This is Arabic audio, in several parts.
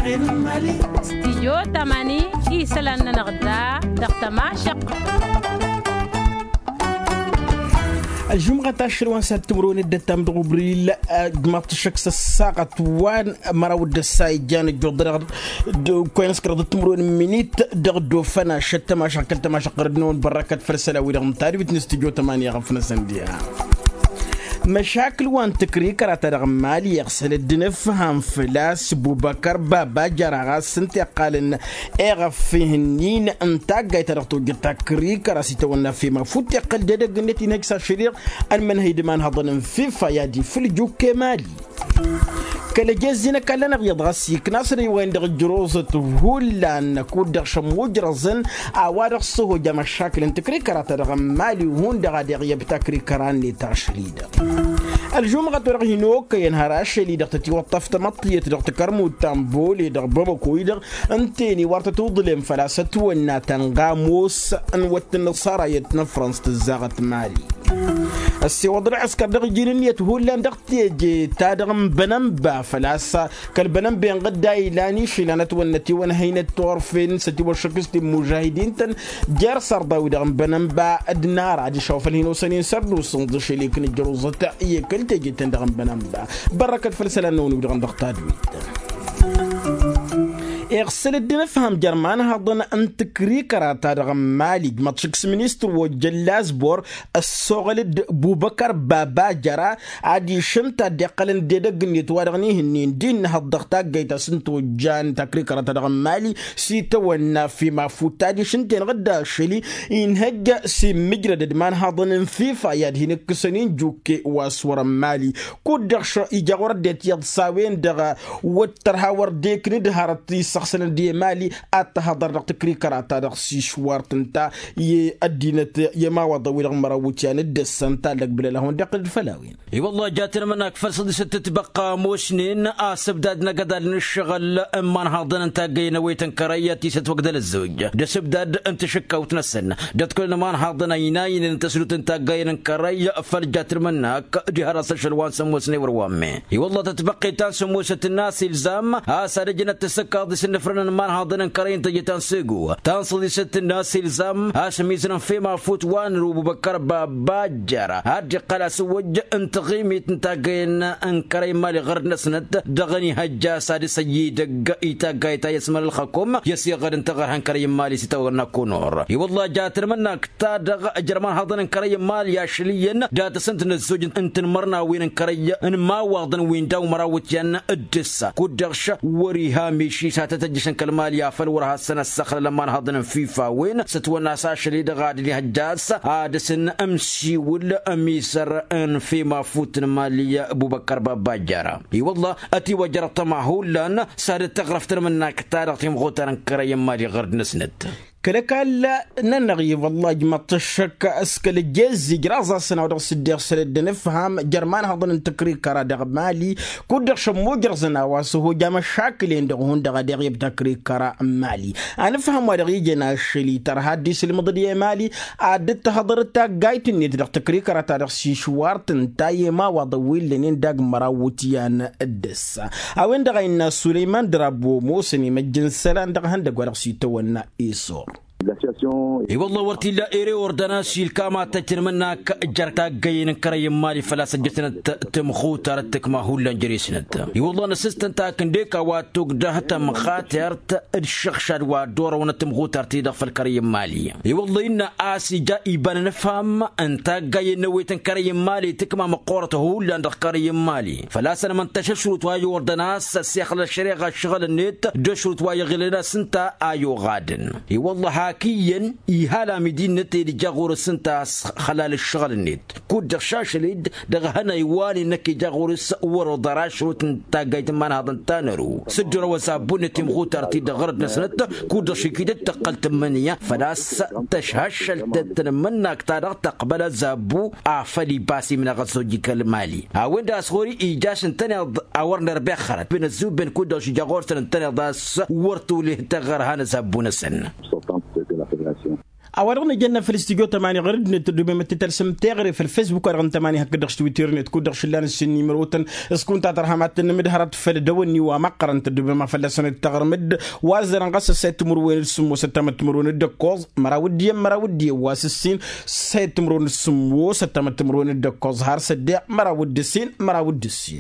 استديو تماني إيسلان نغدا دقتما شق الجمعة 10 سبتمبر الدتام دغبريل جمعت الشخص الساقة وان مراود السايجان الجودر كوينس كرد تمرون منيت دغدو فنا شتما شكلت ما شقرنون بركة فرسلا ويرغم تاريخ نستديو 8 غفنا سنديا مشاكل وان تكري كرات رغمالي يغسل الدنف هم فلاس بوبكر بابا جرغا سنتي قالن اغفهنين انتا قايت رغتو تكري كراسي تونا في مفوت يقل دادا قنتي نكسا شرير المنهي دمان هضن في فيادي في الجو كمالي كلا جازينا كلا نغيض غسيك ناصري وين دغ جروزة هولا نكود دغ شموج رزن اوارغ سوهو جا مشاكل انتكري كرات رغمالي وهون دغا دغيب تكري كراني تاشريد الجمعة ترغينوك ينهار أشلي دغ تتوطف تمطية دغ تكرمو تامبولي دغ بابكوي دغ انتيني وارتا تظلم فلاسة ونا تنغاموس انوات النصارى يتنفرنس تزاغت مالي السي وضع عسكر دغ جينية هولا دغ تيجي تادغم بنمبا فلاسة كالبنم بين غدا إلاني شلانت ونتي ونهينة تورفين ستي وشكستي مجاهدين تن جار سرداوي دغم بنمبا أدنار عادي شوف الهينو سنين سردو صندش اللي كن الجروزة تأيي كل تيجي تندغم بنمبا بركة فلسلان نوني ودغم دغ تادويت اغسل الدين فهم جرمان هضن انت كري كراتا رغمالي ماتشكس منيستر وجلاز بور السوغلد بوبكر بابا جرا عادي شمتا دقلن ديدق نتوارغني هنين دين هالضغطا قيتا سنتو جان تكري كراتا رغمالي سيتونا في مفوتا دي شنتين غدا شلي ينهج سي مجرد دمان هضن فيفا ياد هنك سنين جوكي واسور مالي كودرش إجاغور ديت يضساوين دغا وترهاور ديك ندهارتي سخسن دي مالي أتهضر دغ تكري كراتا دغ سيشوار تنتا يأدينة يما وضوي دغ مراوتيان الدسانتا دغ بلا لهون دغ الفلاوين اي والله جاتنا منك فرصة ستتبقى موشنين سبدادنا قدر نشغل امان هاضن انتا قينا ويتن كرياتي ستوقد للزوج دا سبداد انت شكا وتنسن دا تكون امان هاضن ايناين انت سلوت انتا قينا كري فالجاتر منك دي هراس الشلوان سموسني وروامي اي والله تتبقي تان سموسة الناس الزام سارجنا تسكا سنفرنا امان هاضن كري انت جتان سيقو تانصدي ست الناس الزام سميزنا فيما فوتوان روبو بكر باباجر هادي قلا سوج انت غيمي تنتاقين انكري مالي غير نسند دغني هجا سادي سيدق ايتا قايتا يسمى الخكم يسي غير انت غير هنكري مالي ستورنا كونور اي والله جاتر منك تادغ جرمان هاضن انكري مالي يا شليين جات سنت نزوج انت مرنا وين انكري ان ما واضن وين داو مراوتيان الدسة كودغش وريها ميشي ساتتجشن كالمالي يافل ورها السنة السخر لما هاضن فيفا وين ستونا ساشلي دغادي لي هجاس عادسن امشي ولا اميسر ان فيما فوتن مالي ابو بكر بابا جارا اي والله اتي وجرت معه لان صارت تغرفت منك تاريخ مغوتن كريم مالي غير نسند كلكال ننغي والله ما تشك اسكل الجزي جرازا سنة ودغ سدير سلد نفهم جرمان هضن انتكري كرا دغ مالي كودغ شمو جرزنا واسهو جام شاكلين دغهون دغ دغ بتكري كرا مالي انا فهم ودغ يجينا شلي ترى هادي سلمضدي مالي عدت حضرتا غايتني دغ تكري كرا تاريخ سيشوارتن تاي ما وضويل لنين دغ مراوتيان الدس اوين دغ ان سليمان درابو موسني مجن سلان دغ هندغ ورغ سيتونا ايسور اي والله ورتي لا ايري وردنا شيل كاما تجر منك جرتا جاين كري مالي فلا سجتنا تمخو ترتك ما هو لنجريسنت اي والله نسستن تا كنديكا واتوك دهت مخاطرت الشخشد ودور ونتمخو ترتي دخل كري مالي اي والله ان اسي جا يبان نفهم انت جاي نويتن كري مالي تكما مقورته هو لندخ كري مالي فلا سنه من تششرت واي وردنا سيخل الشريعه شغل النت دشرت واي غلنا سنتا ايو غادن اي والله حكيا يهالا مدينة جاغور السنتاس خلال الشغل النت كود شاش ليد دغهنا يوالي نكي جاغور ور دراش وتنتاقيت من هذا التانرو سجر وسابون تمغوتارتي دغرد نسنت كود شكيدت تقلت منيا فلاس تشهش تنمنك تارق تقبل زابو عفلي باسي من غزوجيك المالي وين داس غوري ايجاش انتني اورنا ربيع خرط بين الزوب بين كود جاغور انتني داس ورتو له تغر هنا زابون السن أورغنا جنة في الاستديو 8 غرد نتدرب ما تترسم تغري في الفيسبوك أرغن 8 هكذا تويتر نتكون درش لان السني مروتن اسكون ترحمات النمد هرت في الدوني ومقرن تدرب ما فلسنا التغرمد وازر قص سيت مروين السمو ستمت مروين الدكوز مراودي واسسين سيت مروين السمو ستمت مروين الدكوز هار سدع مراود السين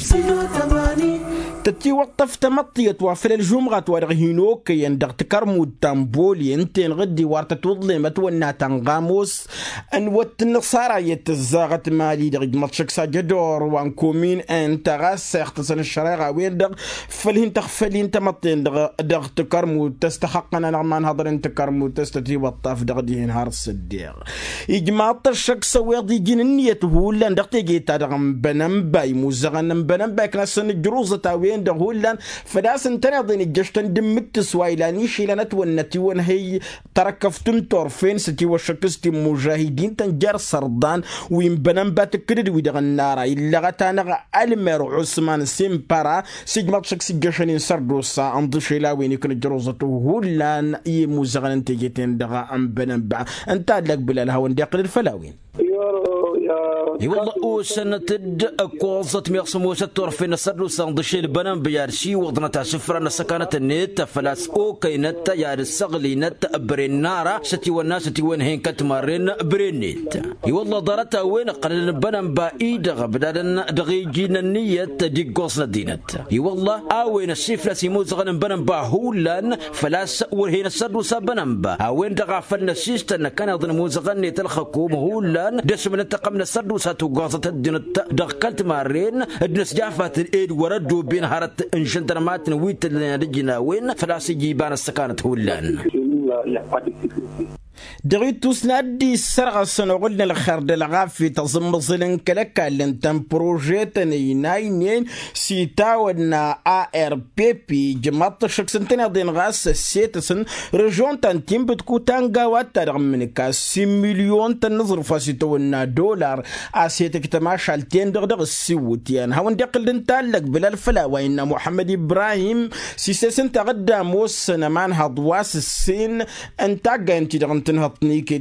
تتي وقف تمطيت وفي الجمعة ورغينو كي يندغ تكرمو التنبولي انتين غدي وارتا تظلمت وانا تنغاموس ان واتنصارى يتزاغت مالي دغ ماتشك ساجدور وان كومين ان تغاس يختصن الشريعة وين دغ فلين تخفلين تمطين دغ تكرمو تستحقنا نغمان هضرين تكرمو تستتي وطاف دغ ديهن هار الصديق يجمع الشك سويضي جنية هولا دغ تيجيتا دغ مبنمباي موزغن مبنمباي كناسن الجروزة تاوين دغ هولا فداسن تنظين الجشتن دمت سوايلاني شيلانت ونتي ونهي تركفتم طرفين ستي وشكستي مجاهدين تنجر سردان وين بنمبا تكرد ويدغ النار إلا غتانا المر عثمان سيمبارا سيجمات شكسي جشنين سردوسا اندشيلا وين يكون جروزته هولان يموزغن تيجيتين دغا ام بنمبا انت لك بلا الهوان داقل الفلاوين والله وسنة كوزت ميقسمو ستور في نصر وسندشي البنان بيارشي وضنا تاسفرنا سكانة النت فلاس اوكي نت يار السغلي نت برينارا ستي والناس ستي وين هين كتمارين برينيت والله ضرتها وين قلل البنان بايد بدانا دغيجين النية دي قوصنا دينت والله اوين السيفلا سيموز غنم بنان باهولان فلاس ورهين السر وسابنان با اوين دغافلنا سيستنا كان يظن موزغني تلخكوم هولان دسم نتقمنا السر وساتو قوصة الدين دغكلت مارين ادنس جافات الايد وردو بين هارت انشنترمات نويت اللي رجنا وين فلاس يجيبان السكانة هولان دغيتوس نادي السرعة سنقولنا الخرد الغافي تزمزلن كلكا لنتم بروجيتني ناينين سيتاونا ARPP جماعة شخصنتين دين غاس سيتسن رجون تنتيم بتكو تانغا واترغمنكا 6 مليون تنظر فاسيتونا دولار اسيتك تماشالتين دغدغ السيوتيان هاون دقل دنتالك بلا الفلا وإن محمد إبراهيم سيسسن تغدام وسنا مان هضواس السين انتاقا انتي دغنتن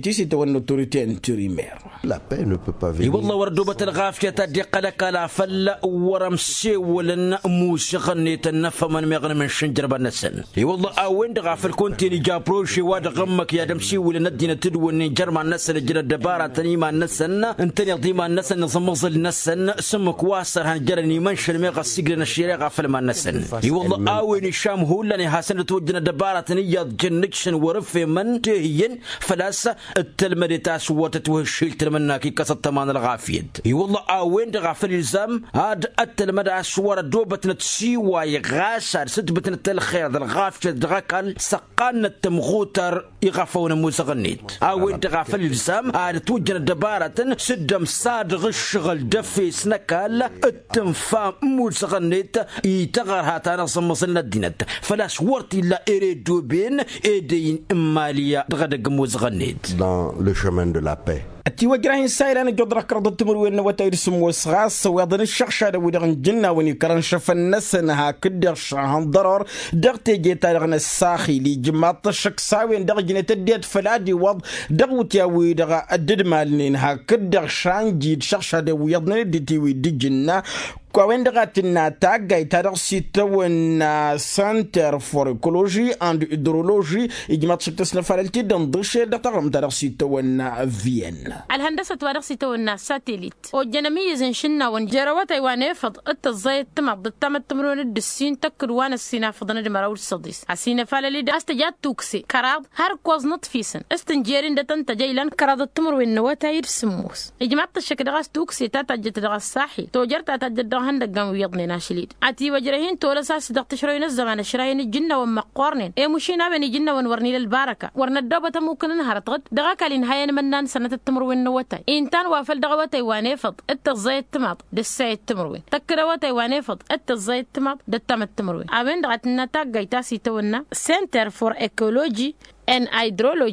La paix ne peut pas venir. والله وردوبة الغافية تدق لك لا فلا ورمسي ولن موسيقى تنفى من مغنى من شنجر بنسن والله اوين غافل كنت جابروشي واد غمك يا دمسي ولن ندينا تدون جرما نسن جرى الدبارة تنيما نسن انت يضيما نسن نصمصل نسن سمك واسر هنجرني منشر ميغا السجل الشيري غافل ما نسن والله اوين الشام هو لاني حسن توجنا الدبارة تنيا جنكشن ورفي من تهين فلاسة التلمدي تاسوات توهشيل تلمناكي كسط تمان الغافيد والله اوين غافل الزام هاد التلمدي اسوار دوبة نتسيوا يغاسر ستبة الخير الغافيد دغاكال سقان التمغوتر يغافون موسغنيت اوين غافل الزام هاد توجنا الدبارة سدم صاد غشغل دفي سنكال التنفام موسغنيت يتغر هاتانا صمصلنا الدينت فلاس ورتي لا اريدو بين ايدين اماليا دغدق موسغنيت dans le chemin de la paix. أتي وجرين سايلان جدرك رضت تمرون وتيرسم وسغاس ويضن الشخشة ودغن جنة ونكرن شف الناس انها كدر شهان ضرر دغتي جيتا دغن الساخي لي جماعة الشكساوين دغ جنة الديت فلادي وض دغوت ياوي دغ الدد مالنينها كدر شان جيد شخشة ويضن الديتي ويدي جنة كوين دغاتنا تاغاي تارسي توين سنتر فور ايكولوجي اند هيدرولوجي اجماع شكتسنا فالتي دندشي دغم تارسي توين فين الهندسة تارسي توين ساتيليت وجنمي زنشنا ونجروات ايوان فض التزايد تمض التمت تمرون الدسين تكروان السينا فضنا دمراول الصديس عسينا فاللي دا استجاد توكسي كراد هر كوزنط فيسن استنجيرين دتن تجيلان كراد التمرون نواتاير سموس اجماع الشك دغاس توكسي تاتجت دغاس ساحي توجرت تاتجت هندق ويضني ناشليد عتي وجرهين تولا ساس دق تشرين الزمان شراين الجنة ومقارنين اي مشينا بني جنة ونورني للبركة ورنا الدوبة ممكن انها رتغد دغاك لنهاية منان سنة التمروين نوتاي انتان وافل دغوتاي وانيفض التزاي التماط دساي التمروين تكروتاي وانيفض التزاي التماط دتم التمروين ابين دغتنا تاغاي تاسي تونا سنتر فور ايكولوجي ان هيدرولوجي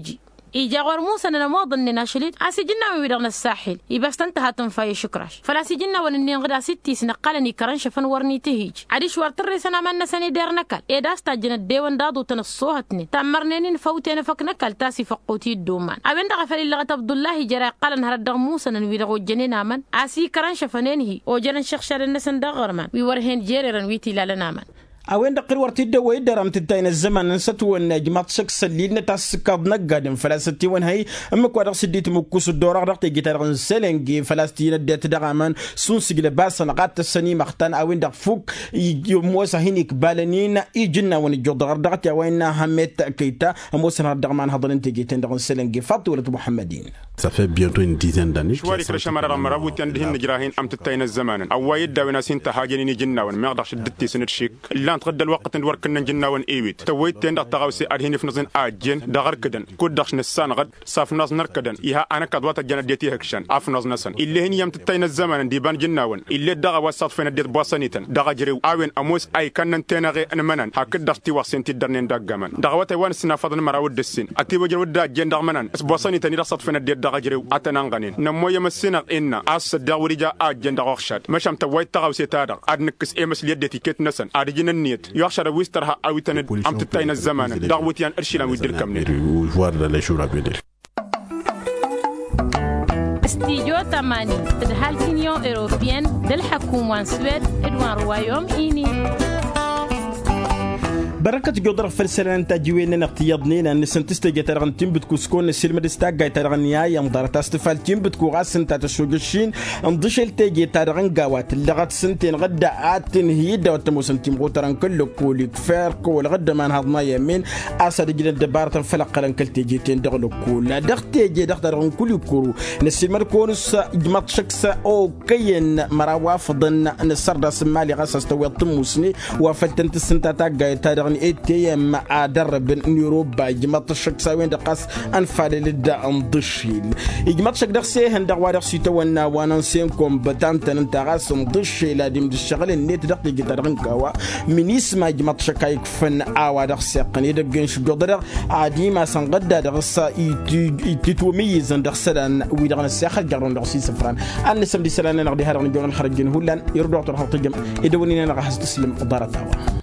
إيجاور موسى أنا ما ظننا شليت أسجلنا من بدرنا الساحل يبس انتهى تنفاي شكرش فلا سجلنا ونني غدا 6 سنة قالني كرنش فنورني تهيج عديش ورتر سنة من سنة دير نكل إيدا استجن الديوان دادو تنصوها تنين تأمرنين فوتين فك نكل تاسي فقوتي الدومان أبين دغفل اللي عبد الله جرى قال نهر الدغ موسى نويدغو جنينا من أسي كرنش فنينهي وجرن شخشر الناس ندغر من ويورهن جيرن ويتي لا من أوين دقر ورتي دوي درام تتاين الزمن نستو النجمة شخص اللي نتاسكاد نقادم فلاستي وين هي أما كوادر سديت مكوس الدورة رقتي جيتار سلنجي فلاستي ندت دعمان سونسي لباس نقات السني مختان أوين دق فوق موسى هينيك بالنين يجنا ونجدر دقتي وين همت كيتا موسى هردمان هذا انت جيتين دق سلنجي فاطولة محمدين. Ça fait bientôt une dizaine d'années. شواري كل شمرة مرابوط عندهن نجراهين أم تتاين الزمان أويد داونا سين تهاجني جنا ون ما يقدرش دتي سنة شيك إلا تغدى الوقت ندور كنا جنا ون إيويت تويت تندق تغاوسي أرهين في نظن أجن دغر كدن كود دخش نسان غد صاف ناس نركدن إيها أنا كدوات الجنة ديتي هكشان عف ناس نسن اللي هني يم تتاين الزمان ديبان جنا ون اللي دغا وصف فينا ديت بواسنيتن دغا جريو أوين أموس أي كنا تناغي أنا منن هكذا دختي واسين تدرنين دغمان دغوات وان سنا فضل مراود السن أتي وجر ودا جن دغمنن بس بواسنيتن يرصد فينا ديت دغا جريو أتنا نمو يمسنا إن أصل داوري جاء أجن دغشاد مشام تويت تغوسي تادق أدنكس إمس اليد كيت نسن أرجين النيت يخشى ويسترها أو تند أم تتاين الزمان دعوتيان أرشيلا ويدير كمني استيجو تماني تدهال سينيو إيروبيان دالحكومة سويد إدوان روايوم إيني بركة جودر فلسلان تجوين نقتيضنين أن سنتستجي ترغن تيم بتكوسكون السلم دستاجي ترغن يا مدار تستفال تيم بتكو غاسن تاتشوجشين انضشل تجي ترغن قوات اللي غد سنتين غدا آتن هي دوت موسن تيم غوترن كله كولي كفار كول غدا من هضما يمين أسد جنا دبارة فلق لن كل تجي تندغلو كول دختي دخترغن كل كورو نسيم مركونس جمط شخص أو كين مراوافضن نسرد سمالي غاسس تويت موسني وفتنت السنتاتا ترغن ATM أدرب نيوروبا جماعة الشك سوين دقاس أنفال للدا انضشيل جماعة الشك دقسي هندا وارق سيتوانا وانسينكم بتانتن انتغاس انضشيل هادم الشغل النيت دقتي جترغن كوا من اسم جماعة الشك يكفن آوا دقسي قني دقنش قدر عادي ما سنقدر دقسا يتتوميز دقسلان ويدغن الساخر جرون دقسي سفران أنا سمدي سلان نقدي هارغن جون خرجين هولان يردو عطر حلقي جم إدوانينا نغحس تسلم ضارتاوا